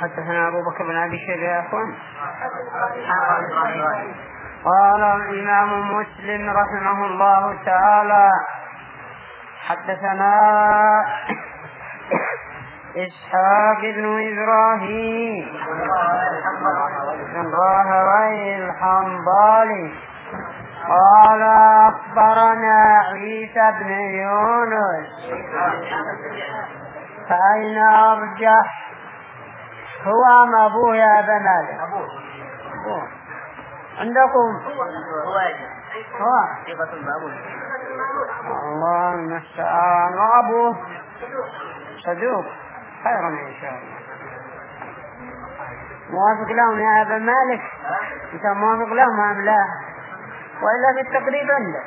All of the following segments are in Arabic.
حدثنا أبو بكر بن أبي شيبة يا أخوان. قال الإمام مسلم رحمه الله تعالى حدثنا إسحاق بن إبراهيم بن راهويه الحنظلي قال أخبرنا عيسى بن يونس. فأين أرجح هو أم أبوه يا أبا مالك؟ أبوه عندكم هو الله المستعان. أبوه صدوق خيرا إن شاء الله. موافق لهم يا أبا مالك؟ أنت موافق لهم أم لا؟ وإلا في التقريب عندك.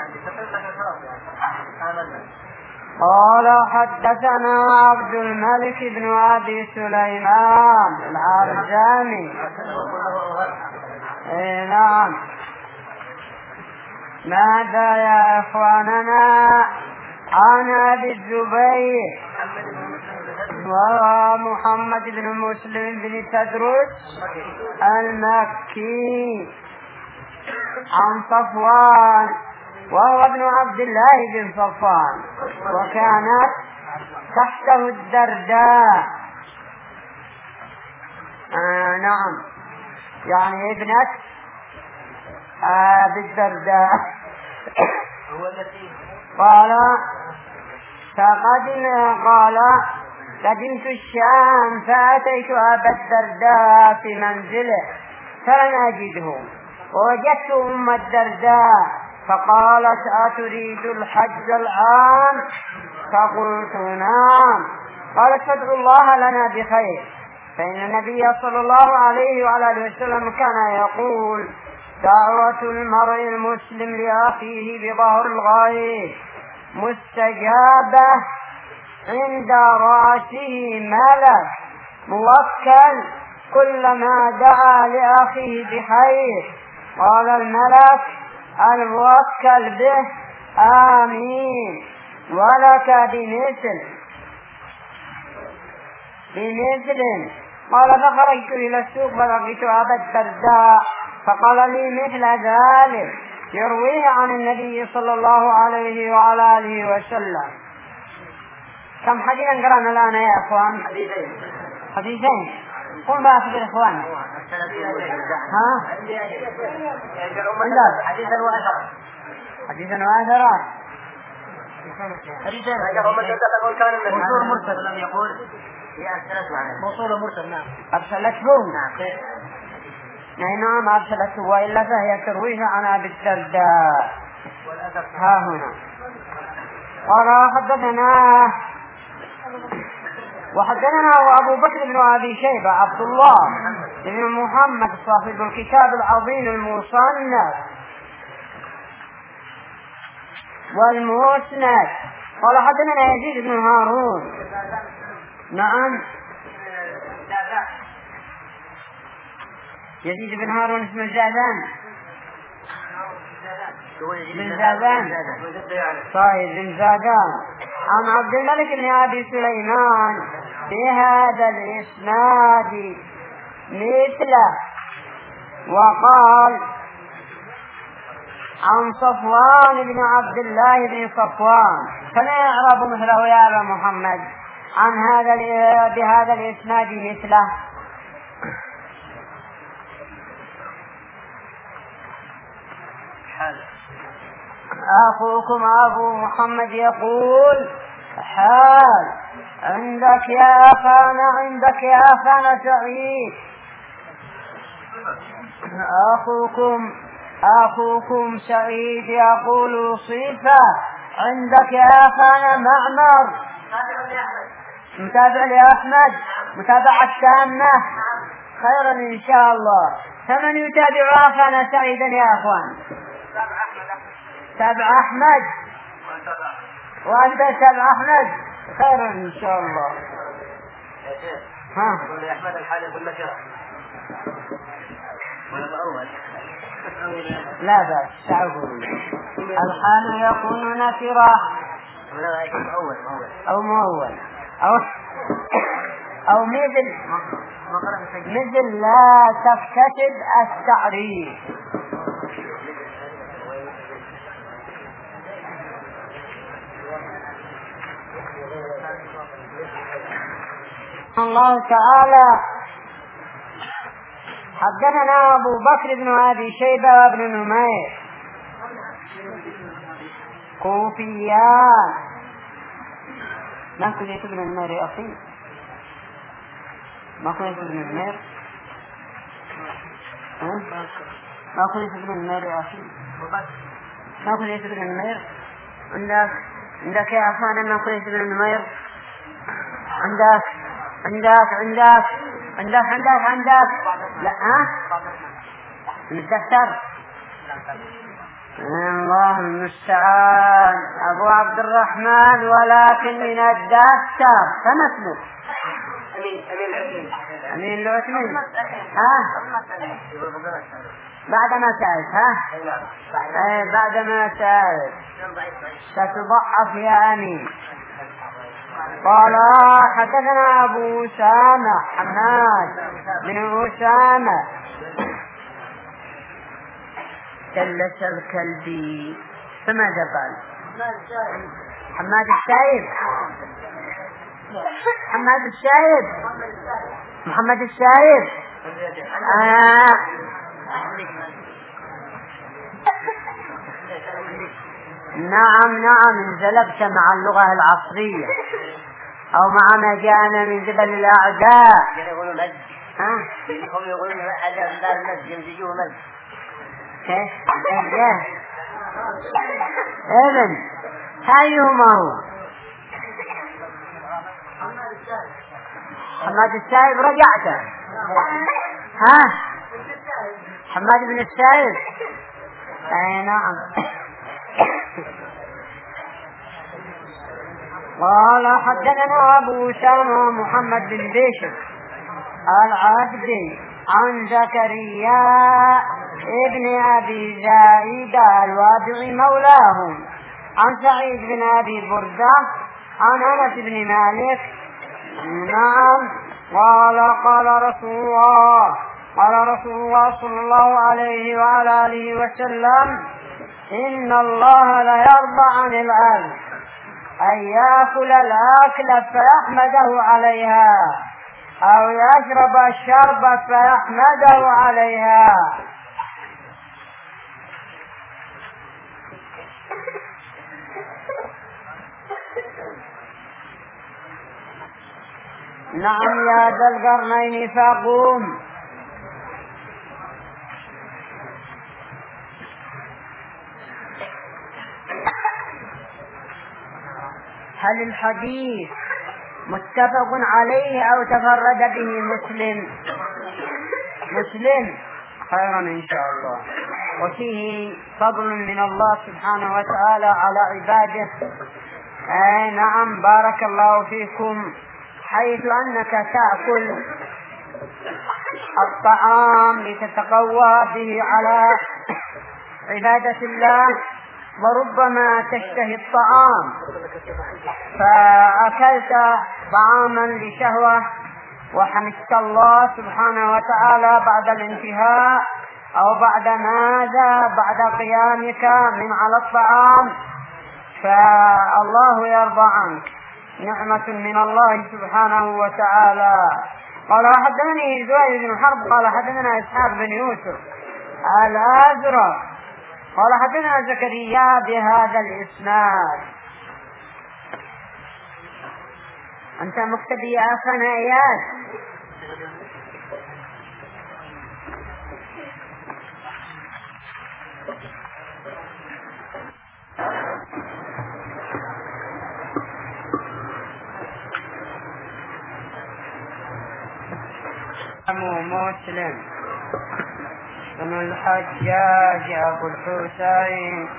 قال حدثنا عبد الملك بن أبي سليمان العرجاني. نعم. ماذا يا إخواننا عن أبي الزبير ومحمد بن مسلم بن تدرس المكي عن صفوان وهو ابن عبد الله بن صفوان وكانت تحته الدرداء. نعم يعني ابنة أبي الدرداء. قال قدمت الشام فأتيت أبا الدرداء في منزله فلم أجده ووجدت أم الدرداء فقالت أتريد الحج العام؟ فقلت نعم. قالت فادعوا الله لنا بخير فإن النبي صلى الله عليه وعلى آله وسلم كان يقول دعوة المرء المسلم لأخيه بظهر الغيب مستجابة عند رأسه ملك موكل كلما دعا لأخيه بخير قال الملك الموكل به آمين ولك بمثل. قال فخرجت إلى السوق فلقيت أبا الدرداء فقال لي مثل ذلك يرويه عن النبي صلى الله عليه وعلى آله وسلم. كم حديثا قرأنا الآن يا أخوان؟ حديثين. قل ما أخبر إخوان حديثا وآثرات موصول مرسل. نعم أرسلته. نعم أرسلته وإلا فهي ترويه عن أبي الدرداء. ها هنا قال حدثنا وحدثنا أبو بكر بن أبي شيبة عبد الله بن محمد صاحب الكتاب العظيم المصنف والمسند. قال حدثنا يزيد بن هارون. نعم يزيد بن هارون اسم الزادان بن زادان صحيح بن زادان عن عبد الملك بن أبي سليمان بهذا الإسناد مثله وقال عن صفوان بن عبد الله بن صفوان فلا يعرف مثله يا أبا محمد عن بهذا الإسناد مثله. أخوكم أبو محمد يقول حال عندك يا أخانا سعيد. أخوكم سعيد يقول صفة عندك يا أخانا معمر متابع لأحمد متابعة تامة خيرا إن شاء الله. فمن يتابع أخانا سعيدا يا أخوان؟ تابع أحمد وأنت تابع أحمد خيرا إن شاء الله. أحمد الحال يقول لك لا بأس تعقول الحال يكون نكرة أو مؤول أو مثل لا تكتسب التعريف. الله تعالى حدثنا أبو بكر بن أبي شيبة وابن نمير كوفيان. ما كنت ابن نمير يا أخي؟ ما كنت ابن نمير؟ ما كنت ابن نمير يا أخي؟ ما كنت ابن نمير؟ عندك يا أخوانا ما كنت ابن نمير؟ عندك لا من الدفتر. الله المستعان. أبو عبد الرحمن ولكن من الدفتر. كم اسمه؟ أمين العثمين. بعد ما سألت بعد ما سألت ستضعف يا أمين. قال حدثنا أبو أسامة حماد بن أسامة جلس الكلبي. فماذا قال؟ حماد الشايب. محمد الشايب. نعم انزلبت مع اللغة العصرية أو مع ما جاءنا من قبل الأعداء. هم يقولون هذا المد يمزجوه مد. كيف؟ إذن أيهما هو؟ حماد السائب رجعته. حماد بن السائب. أي نعم. قال حدثنا أبو أسامة محمد بن بشر العبدي عن زكريا ابن أبي زائدة الوادعي مولاهم عن سعيد بن أبي بردة عن أنس بن مالك. نعم. قال رسول الله صلى الله عليه وعلى آله وسلم: إن الله لا يرضى عن العبد أن يأكل الأكل فيحمده عليها أو يشرب الشرب فيحمده عليها. نعم يا ذا القرنين فقوم. هل الحديث متفق عليه أو تفرد به مسلم؟ خيرا إن شاء الله. وفيه فضل من الله سبحانه وتعالى على عباده. نعم بارك الله فيكم. حيث أنك تأكل الطعام لتتقوى به على عبادة الله، وربما تشتهي الطعام فأكلت طعاما لشهوة وحمدت الله سبحانه وتعالى بعد الانتهاء أو بعد ماذا؟ بعد قيامك من على الطعام، فالله يرضى عنك، نعمة من الله سبحانه وتعالى. قال حدثني زهير بن حرب قال حدثنا إسحاق بن يوسف الأزرق قال حدثنا زكريا بهذا الإسناد. أنت مكتبي يا أخانا إياس؟ مسلم بن الحجاج أبو الحسين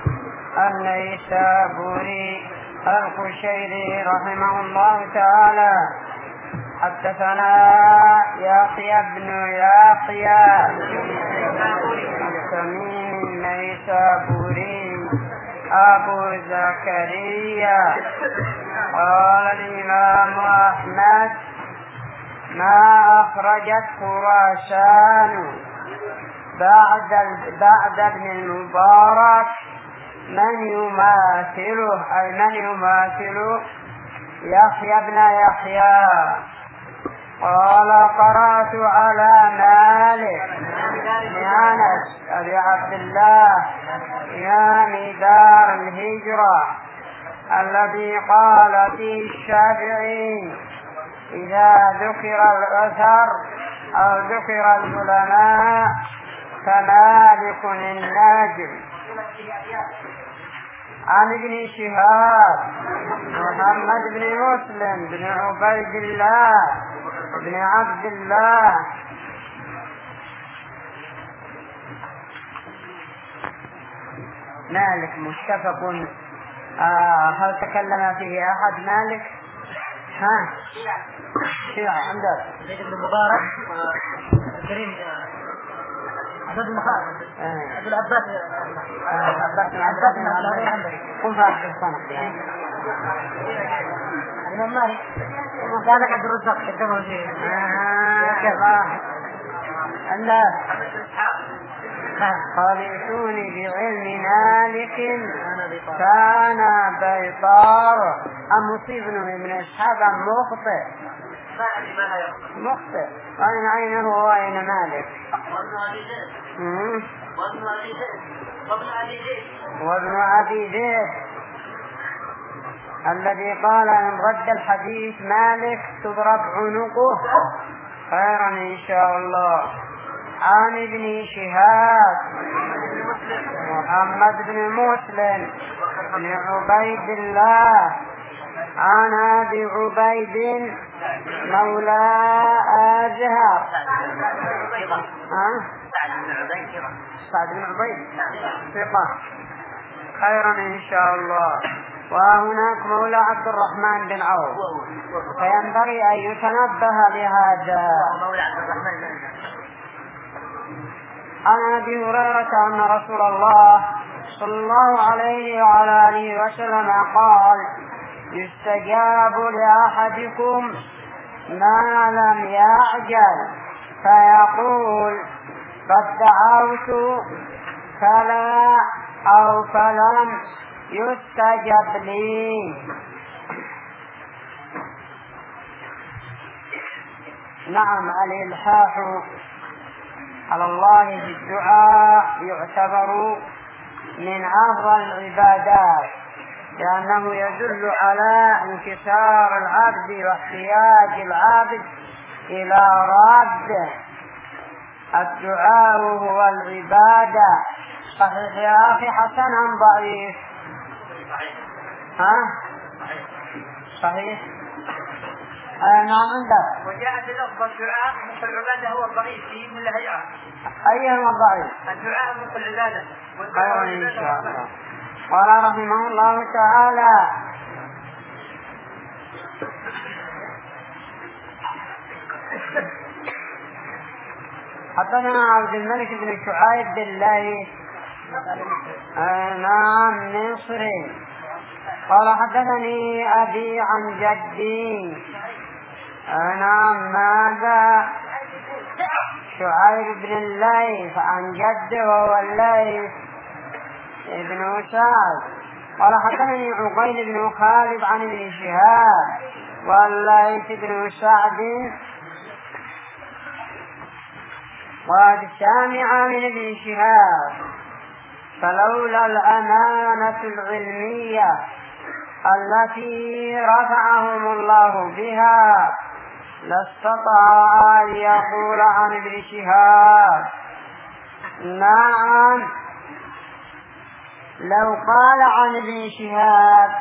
النيسابوري القشيري رحمه الله تعالى حدثنا يحيى بن يحيى التميمي النيسابوري أبو زكريا قال الإمام أحمد ما أخرجت خراسان بعد ابن المبارك من يماثله، أي من يماثل يحيى بن يحيى. قال قرأت على مالك بن أنس أبي عبد الله إمام دار الهجرة الذي قال فيه الشافعي: إذا ذكر الأثر أو ذكر العلماء فمالك الناجم. عن ابن شهاب محمد بن مسلم بن عبيد الله بن عبد الله مالك متفق. هل تكلم فيه أحد مالك؟ شيعة عندك زيد بن مبارك وكريم عبد المخالف عبد العباس قم فاحش الصنق الإمام مالك وكذلك عبد الرزاق كتبه فيه الناس خالفوني بعلم مالك كان بيطار مصيب بن إسحاق مخطئ وأين عينه وأين مالك وابن أبي زيد الذي قال إن رد الحديث مالك تضرب عنقه خيرا إن شاء الله. عن ابن شهاب محمد بن مسلم بن عبيد الله عن أبي عبيد مولى أزهر سعد بن عبيد ثقة خيرا إن شاء الله. وهناك مولى عبد الرحمن بن عوف فينبغي أن يتنبه لهذا. عن أبي هريرة أن رسول الله صلى الله عليه وعلى آله وسلم قال: يستجاب لأحدكم ما لم يعجل فيقول قد دعوت فلا أو فلم يستجب لي. نعم، الإلحاح على الله في الدعاء يعتبر من أفضل العبادات، لأنه يدل على انكسار العبد واحتياج العبد إلى رب. الدعاء هو العبادة. صحيح يا أخي حسن أم ضعيف؟ صحيح. نعم عندك. وجاء في لفظ الدعاء مثل العبادة هو الضعيف من الهيئة. أيهما الضعيف؟ الدعاء مثل العبادة. خير إن شاء الله. قال رحمه الله تعالى: حدثنا عبد الملك بن شعيب بالله نعم مصري قال حدثني أبي عن جدي نعم ماذا شعيب بن الليث عن جده وهو الليث ابن سعد قال حدثني عقيل بن خالد عن ابن شهاب والليث بن سعد وقد سمع من ابن شهاب فلولا الأمانة العلمية التي رفعهم الله بها لاستطاع أن يقول عن ابن شهاب. نعم، لو قال عن ابن شهاب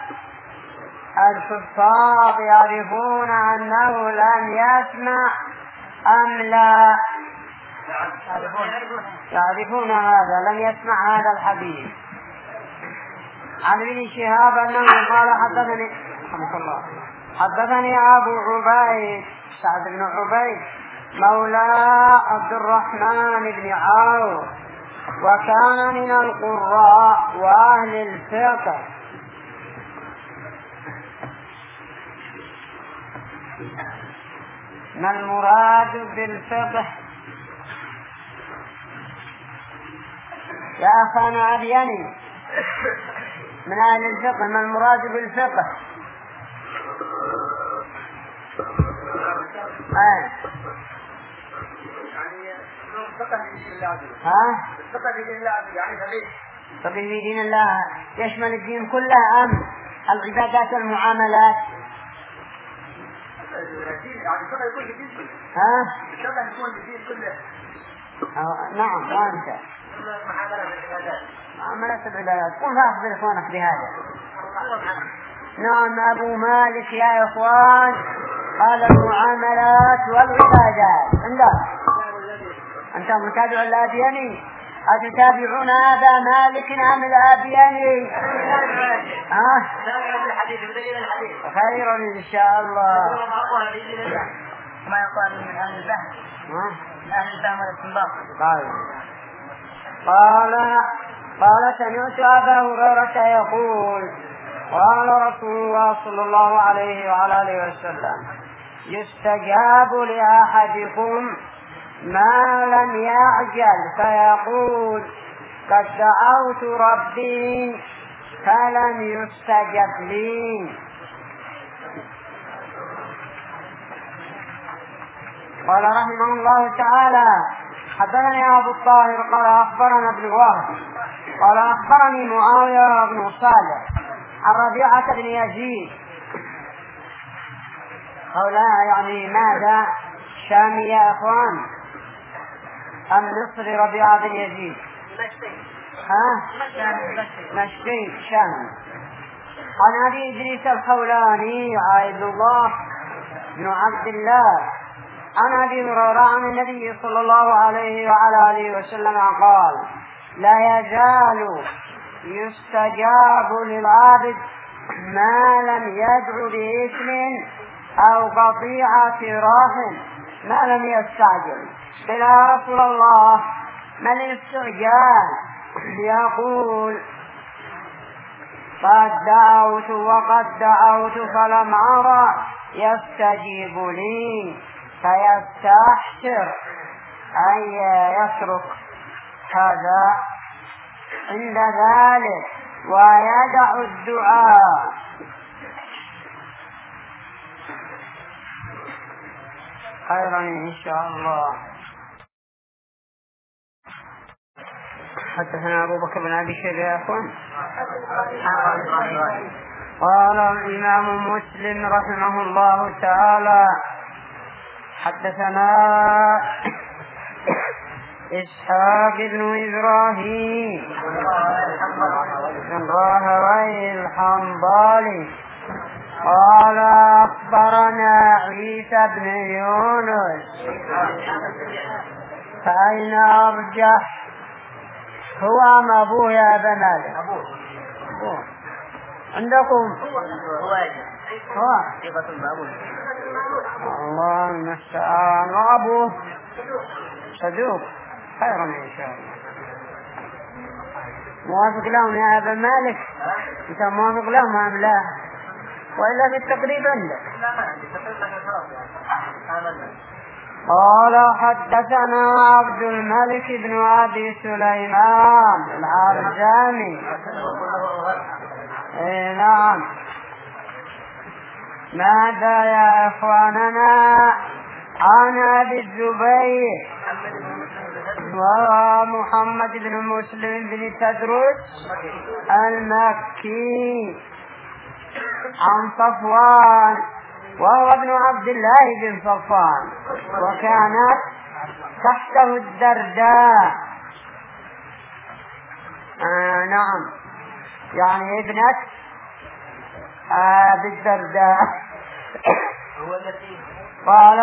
الكفار يعرفون أنه لم يسمع أم لا؟ يعرفون هذا، لم يسمع هذا الحديث. عن ابن شهاب أنه قال حدثني أبو عبيد سعد بن عبيد مولى عبد الرحمن بن عوف وكان من القراء وأهل الفقه. ما المراد بالفقه؟ يا أخانا أبيني من أهل الفقه، ما المراد بالفقه؟ يعني الفقه في دين الله. الفقه في دين الله يعني فقه في دين الله يشمل الدين كله أم العبادات والمعاملات؟ يعني الفقه يكون في الدين كله. الفقه يكون في الدين كله. نعم. وأنت معاملات العبادات. قل فأخبر إخوانك بهذا. نعم أبو مالك يا إخوان قال المعاملات والعبادات. أنتم متابعون الأبياني؟ أتتابعون أبا مالك أم الأبياني؟ خير إن شاء الله. ما يقال من أهل الفهم. من أهل الفهم والاستنباط. قال سمعت أبا هريرة يقول قال رسول الله صلى الله عليه وعلى آله وسلم يستجاب لأحدكم ما لم يعجل فيقول قد دعوت ربي فلم يستجب لي. قال رحمه الله تعالى حدثني أبو الطاهر قال أخبرنا ابن وهب قال أخبرني معاوية بن صالح عن ربيعة بن يزيد. هؤلاء يعني ماذا؟ شامي يا أخوان أم مصري؟ ربيعة بن يزيد مشتي شامي. عن أبي إدريس الخولاني عبد الله بن عبد الله عن أبي هريرة عن النبي صلى الله عليه وعلى آله وسلم قال لا يزال يستجاب للعابد ما لم يدع بإثم أو قطيعة رحم ما لم يستعجل. قيل يا رسول الله ما الاستعجال؟ يقول قد دعوت وقد دعوت فلم أرى يستجيب لي فيستحسر أي يترك هذا عند ذلك ويدع الدعاء. خيرا إن شاء الله. حدثنا أبو بكر بن أبي شيبة يا أخوان. قال الإمام مسلم رحمه الله تعالى حدثنا إسحاق بن إبراهيم بن راهويه الحنظلي قال أخبرنا عيسى بن يونس. فأين أرجح هو أم أبوه يا أبا مالك؟ أبوه عندكم هو الله المستعان. وأبوه صدوق. خيرا إن شاء الله. موافق لهم يا أبا مالك؟ أنت موافق لهم أم لا؟ وإلا في التقريب عندك. قال حدثنا عبد الملك بن أبي سليمان العرجاني. نعم. ماذا يا إخواننا؟ عن أبي الزبير ومحمد بن مسلم بن تدرس المكي عن صفوان وهو ابن عبد الله بن صفوان وكانت تحته الدرداء. نعم يعني ابنة بالدرداء. قال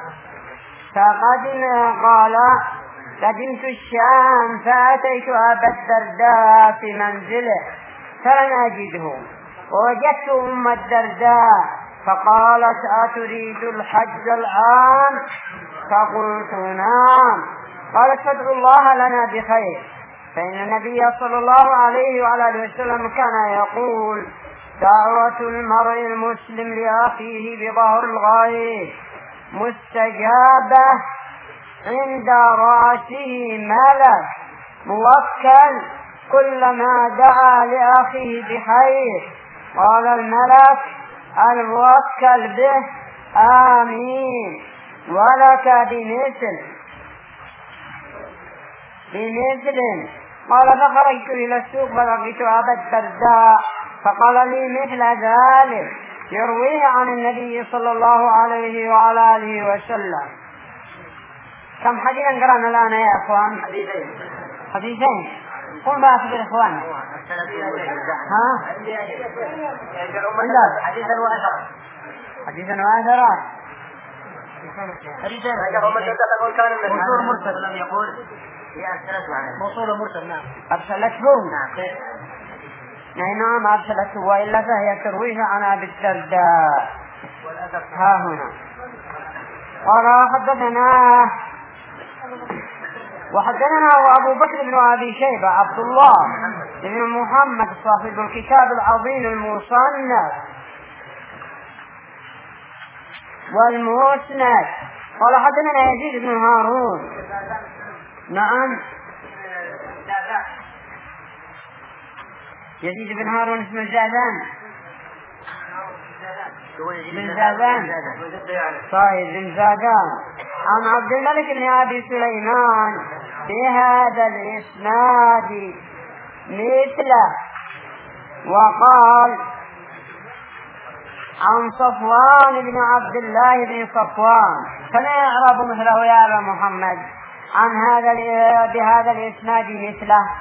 قدمت الشام فأتيت أبا الدرداء في منزله فلم أجده ووجدت أم الدرداء فقالت أتريد الحج العام؟ فقلت نعم. قالت فادعوا الله لنا بخير فإن النبي صلى الله عليه وعلى آله وسلم كان يقول دعوة المرء المسلم لأخيه بظهر الغيب مستجابة عند رأسه ملك موكل كلما دعا لأخيه بخير قال الملك الموكل به آمين ولك بمثل. قال فخرجت إلى السوق فلقيت أبا الدرداء فقال لي مثل ذلك يرويه عن النبي صلى الله عليه وعلى آله وسلم. كم حديثا قرأنا الآن يا أخوان؟ حديثين. قل ما أخبر إخوان. حديثا وآثرا. موصول مرسل. نعم. أرسلته. نعم أرسلته وإلا فهي ترويه عن أبي الدرداء. ها هنا قال وحدثنا أبو بكر بن أبي شيبة عبد الله بن محمد صاحب الكتاب العظيم المصنف والمسند. قال حدثنا يزيد بن هارون. نعم يزيد بن هارون اسم الزادان بن زادان صحيح بن زادان عن عبد الملك بن أبي سليمان بهذا الإسناد مثله. وقال عن صفوان بن عبد الله بن صفوان فلا يعرف مثله يا أبا محمد عن بهذا الإسناد مثله.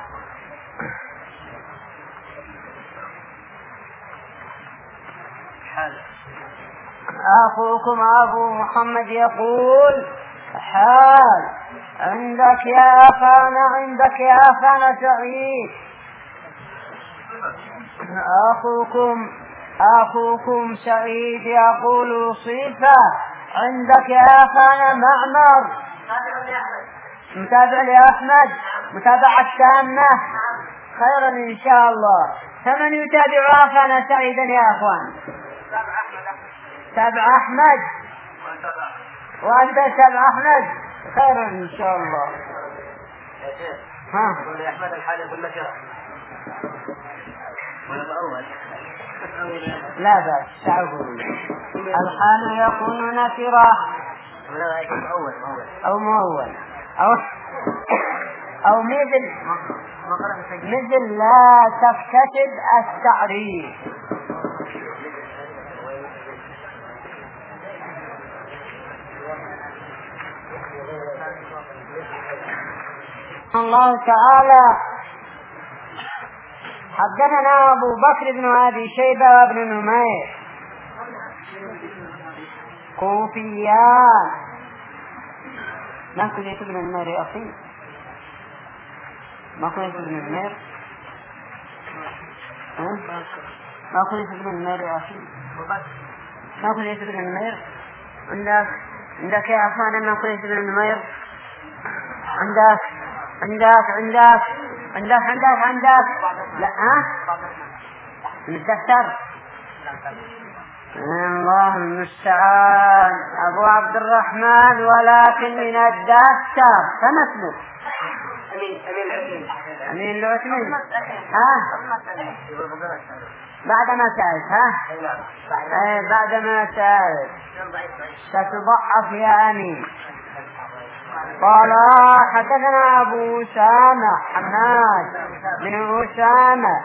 أخوكم أبو محمد يقول حال عندك يا أخانا سعيد. أخوكم سعيد يقول صفة عندك يا أخانا معمر متابع لأحمد متابعة تامة خيرا إن شاء الله. فمن يتابع أخانا سعيدا يا أخوان؟ تابع أحمد وأنت تابع أحمد خيرا إن شاء الله. ها أحمد الحال يقول لك لا بأس تعرفون الحال يكون نكرة أو مؤول أو مثل لا تكتسب التعريف. الله تعالى حدثنا أبو بكر بن أبي شيبة وابن نمير كوفيان. ما كنت ابن نمير يا أخي؟ ما كنت ابن نمير؟ ما كنت ابن نمير يا أخي؟ ما كنت ابن نمير؟ عندك يا أخانا ما كنت ابن نمير؟ عندك لا مستكتر. الله المستعان. أبو عبد الرحمن ولكن من الدفتر. فما اسمه؟ أمين العثمين. بعدما سألت بعدما سألت ستضعف يا أمين. قال حدثنا أبو أسامة حماد بن أسامة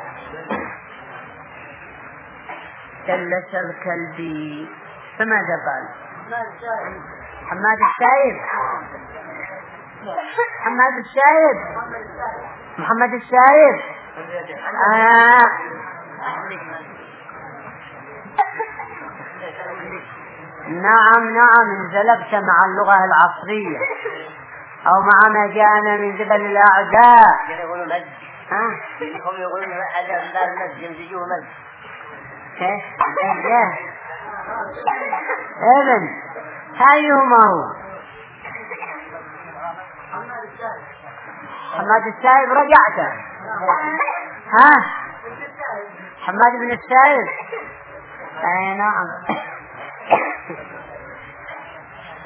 جلس الكلبي. فماذا قال؟ حماد الشايب محمد الشايب. نعم انزلبت مع اللغة العصرية أو مع ما جاءنا من قبل الأعداء. هم يقولون هذا المد يمزجوه مد. إذن أيهما هو؟ حماد السائب رجعته. حماد بن السائب. نعم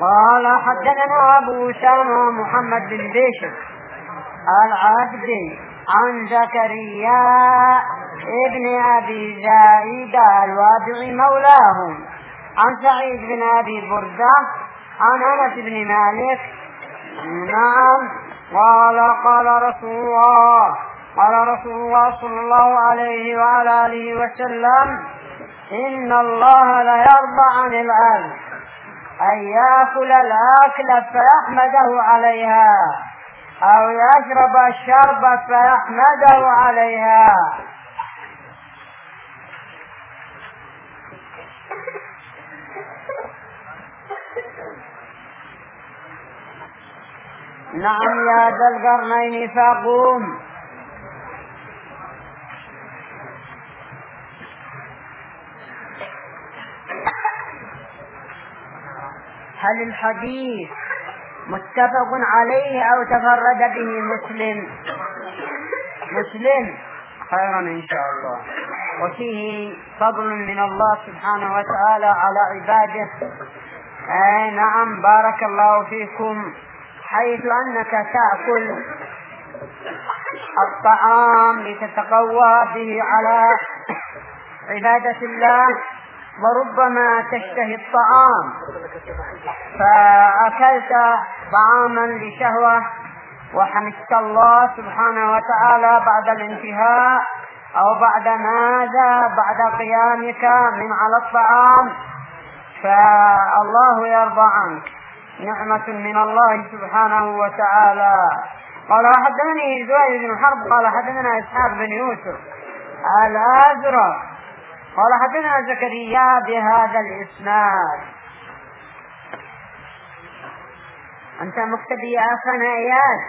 قال حدثنا أبو أسامة محمد بن بشر العبدي عن زكريا ابن أبي زائدة الوادعي مولاهم عن سعيد بن أبي بردة عن أنس بن مالك نعم قال رسول الله صلى الله عليه وعلى آله وسلم إن الله لا يرضى عن العبد أن يأكل الأكل فيحمده عليها أو يشرب الشرب فيحمده عليها. نعم يا ذا القرنين فقوم. هل الحديث متفق عليه أو تفرد به مسلم؟ خيرا إن شاء الله. وفيه فضل من الله سبحانه وتعالى على عباده. نعم بارك الله فيكم، حيث أنك تأكل الطعام لتتقوى به على عبادة الله، وربما تشتهي الطعام فأكلت طعاما لشهوة وحمدت الله سبحانه وتعالى بعد الانتهاء أو بعد ماذا بعد قيامك من على الطعام، فالله يرضى عنك، نعمة من الله سبحانه وتعالى. قال حدثني زهير بن حرب قال حدثنا إسحاق بن يوسف الأزرق قال حدثنا زكريا بهذا الإسناد. أنت مكتبي يا أخنا إياس؟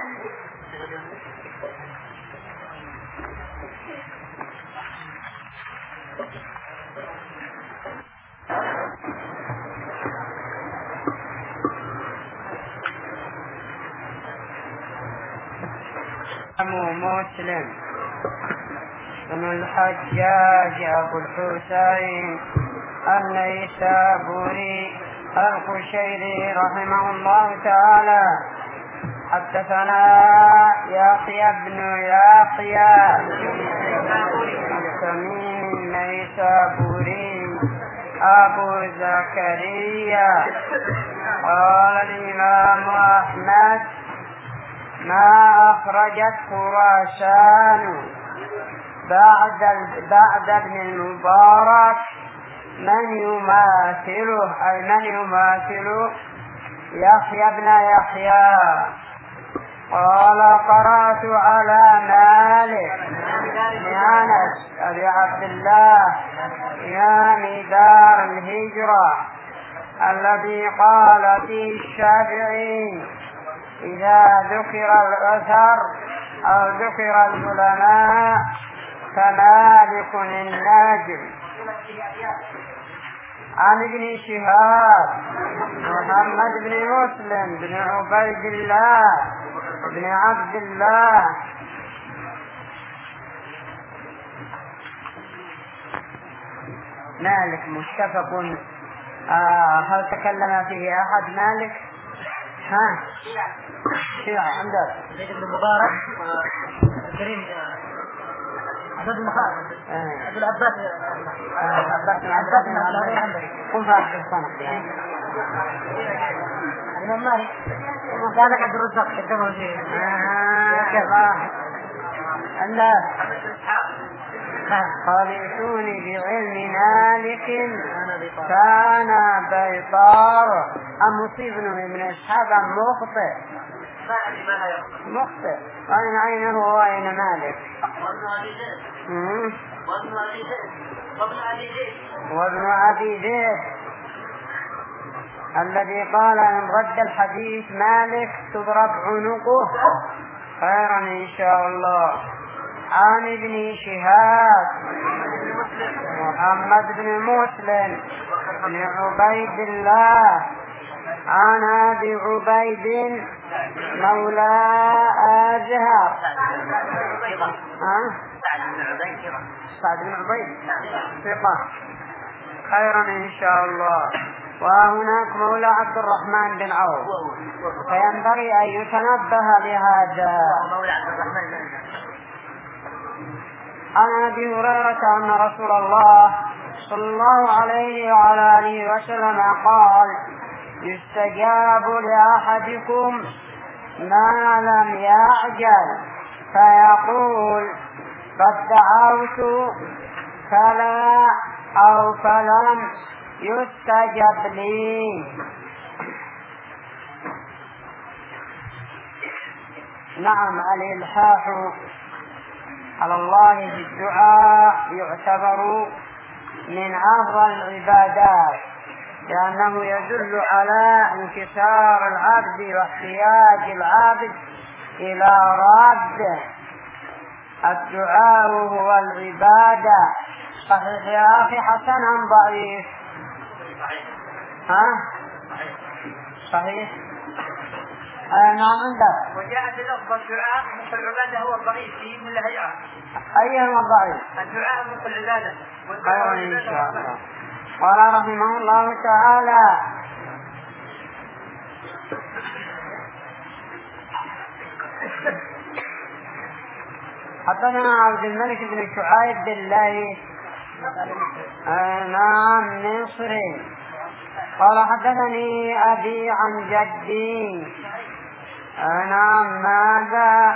مسلم بن الحجاج أبو الحسين النيسابوري القشيري رحمه الله تعالى حدثنا يحيى بن يحيى التميمي النيسابوري أبو زكريا قال الإمام أحمد ما أخرجت خراسان بعد ابن المبارك من يماثله، أي من يماثل يحيى بن يحيى. قال قرأت على مالك بن أنس أبي عبد الله إمام دار الهجرة الذي قال فيه الشافعي إذا ذكر الأثر أو ذكر العلماء فمالك الناجم. عن ابن شهاب محمد بن مسلم بن عبيد الله بن عبد الله مالك متفق. هل تكلم فيه أحد مالك؟ شيعة عندك زيد بن مبارك كريم عبد المخالف عبد العباس قم فاتح الصنق الإمام مالك كان عبد الرزاق كتبه فيه الناس خالفوني بعلم مالك كان بيطار مصيب ابن إسحاق مخطئ أين عينه وأين مالك وابن أبي زيد الذي قال إن رد الحديث مالك تضرب عنقه. خيرا إن شاء الله. عن ابن شهاب محمد بن مسلم بن عبيد الله عن أبي عبيد مولى أزهر سعد بن عبيد ثقة. خيرا إن شاء الله. وهناك مولى عبد الرحمن بن عوف، فينبغي أن يتنبه لهذا. عن أبي هريرة أن رسول الله صلى الله عليه وعلى آله وسلم قال: يستجاب لأحدكم ما لم يعجل فيقول قد دعوت فلا أو فلم يستجب لي. نعم، الإلحاح على الله في الدعاء يعتبر من أفضل العبادات، لأنه يدل على انكسار العبد واحتياج العبد إلى ربه. الدعاء هو العبادة. صحيح يا أخي حسن أم ضعيف؟ صحيح. نعم عندك. وجاء في لفظ الدعاء مثل العبادة هو الضعيف فيه من الهيئة. أيهما الضعيف؟ الدعاء مثل العبادة. خير إن شاء الله. قال رحمه الله تعالى: حدثنا عبد الملك بن شعيب بالله نعم مصري قال: حدثني أبي عن جدي نعم ماذا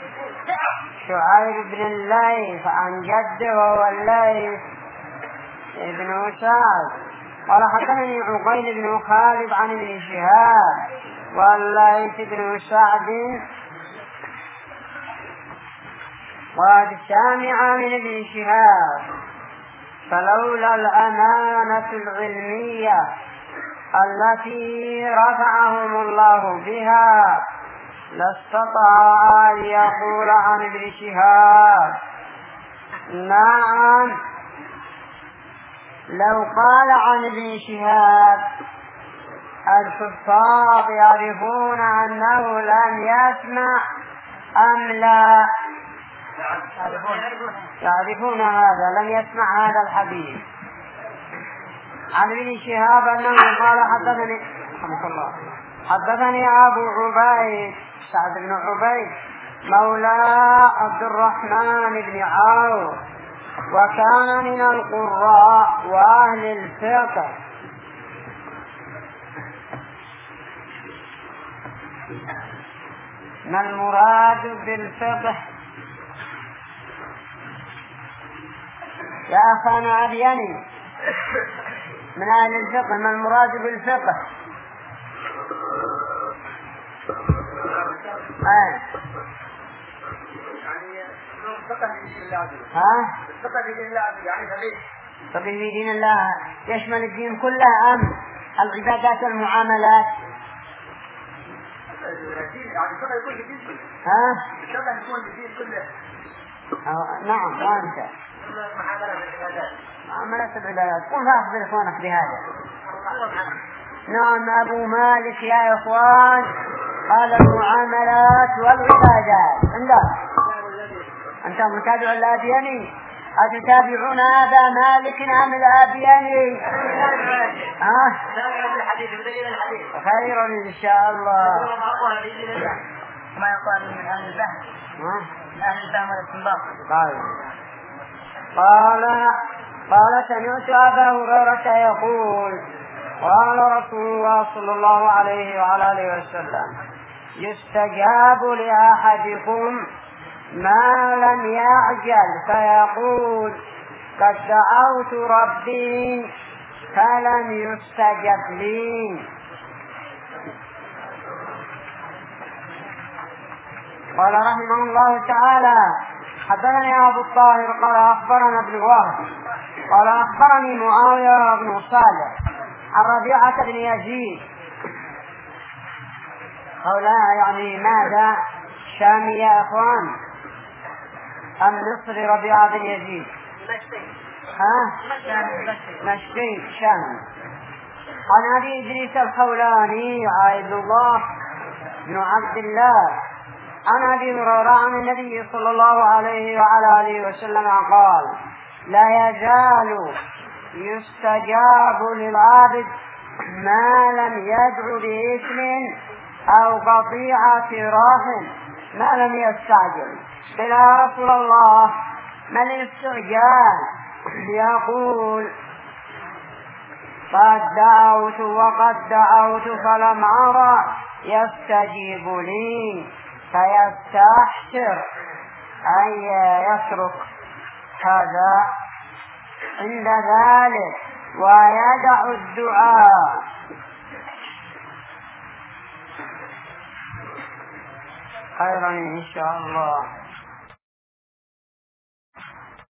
شعيب بن الليث عن جده وهو الليث ابن سعد قال: حدثني عقيل بن خالد عن ابن شهاب والليث بن سعد قد سمع من ابن شهاب، فلولا الأمانة العلمية التي رفعهم الله بها لاستطاع أن يقول عن ابن شهاب. نعم، لو قال عن ابن شهاب الكفار يعرفون أنه لم يسمع أم لا؟ يعرفون هذا، لم يسمع هذا الحديث عن ابن شهاب أنه قال: حدثني أبو عبيد سعد بن عبيد مولى عبد الرحمن بن عوف، وكان من القراء وأهل الفقه. ما المراد بالفقه يا أخانا أبيني؟ من أهل الفقه، ما المراد بالفقه؟ فقه في دين الله يشمل الدين كله أم العبادات والمعاملات؟ نعم وانت معاملات العبادات. قل فأخبر إخوانك بهذا. نعم أبو مالك يا إخوان قال: المعاملات والعبادات. عندك أنت متابع الأبياني؟ أتتابعون هذا مالك أم الأبياني؟ خير إن شاء الله. ما يقال من أهل البحث أهل الفهم والاستنباط. قال: سمعت أبا هريرة يقول: قال رسول الله صلى الله عليه وعلى آله وسلم: يستجاب لأحدكم ما لم يعجل فيقول قد دعوت ربي فلم يستجب لي. قال رحمه الله تعالى: حدثني أبو الطاهر قال: أخبرنا ابن وهب قال: أخبرني معاوية بن صالح عن ربيعة بن يزيد. هؤلاء يعني ماذا؟ شامي يا أخوان أم مصري؟ ربيعة بن يزيد مشكي شام. عن أبي إدريس الخولاني عبد الله بن عبد الله عن أبي هريرة عن النبي صلى الله عليه وعلى آله وسلم قال: لا يزال يستجاب للعبد ما لم يدع بإثم أو قطيعة رحم، ما لم يستعجل. قيل يا رسول الله ما الاستعجال؟ يقول قد دعوت وقد دعوت فلم أرى يستجيب لي فيستحسر أي يترك هذا عند ذلك ويدع الدعاء. خيرا إن شاء الله.